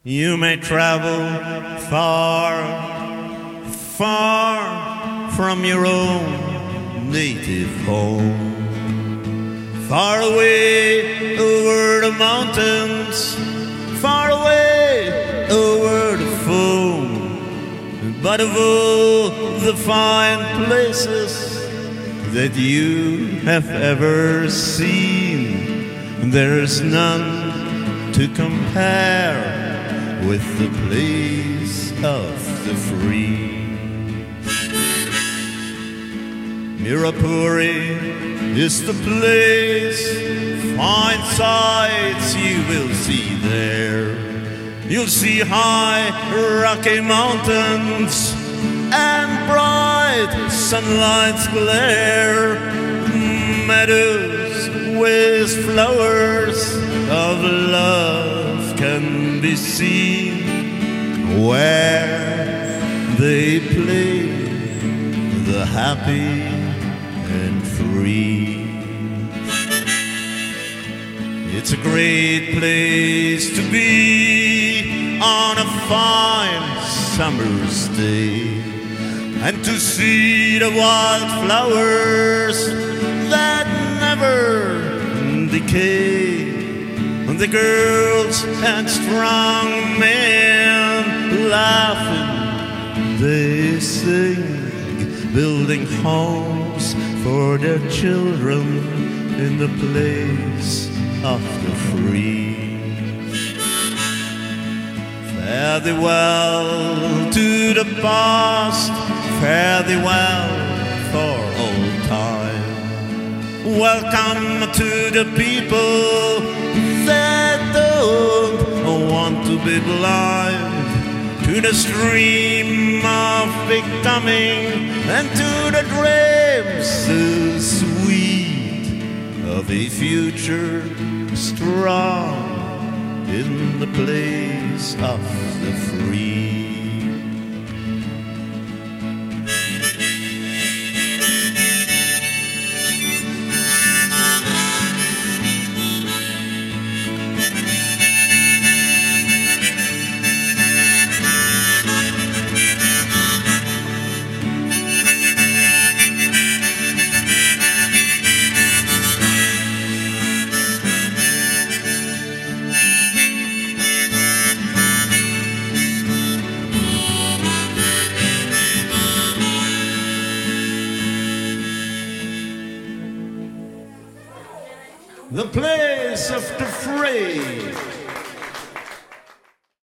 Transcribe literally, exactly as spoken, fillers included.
You may travel far, far from your own native home, far away over the mountains, far away over the foam. But of all the fine places that you have ever seen, there's none to compare with the place of the free. Mirapuri is the place, fine sights you will see there. You'll see high rocky mountains and bright sunlight's glare, meadows with flowers of love can be seen, where they play the happy and free. It's a great place to be on a fine summer's day, and to see the wildflowers that never decay. The girls and strong men laughing, they sing, building homes for their children in the place of the free. Fare thee well to the past, fare thee well for old time. Welcome to the people that don't want to be blind, to the stream of becoming and to the dreams so sweet of a future strong in the place of the free. The place of the free.